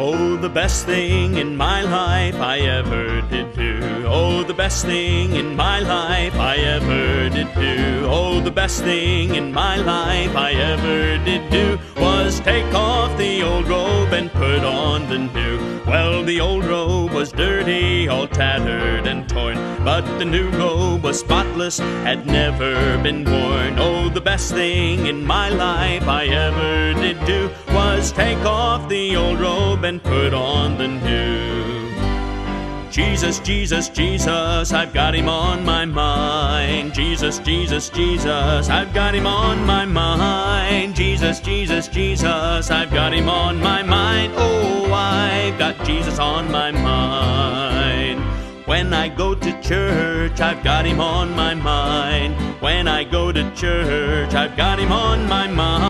Oh, the best thing in my life I ever did do. Oh, the best thing in my life I ever did do. Oh, the best thing in my life I ever did do was take off the old robe and put on the new. Well, the old robe was dirty, all tattered and torn, but the new robe was spotless, had never been worn. Oh, the best thing in my life I ever did do was take off the old robe and put on the new. Jesus, Jesus, Jesus, I've got him on my mind. Jesus, Jesus, Jesus, I've got him on my mind. Jesus, Jesus, Jesus, I've got him on my mind. Oh, I've got Jesus on my mind. When I go to church, I've got him on my mind. When I go to church, I've got him on my mind.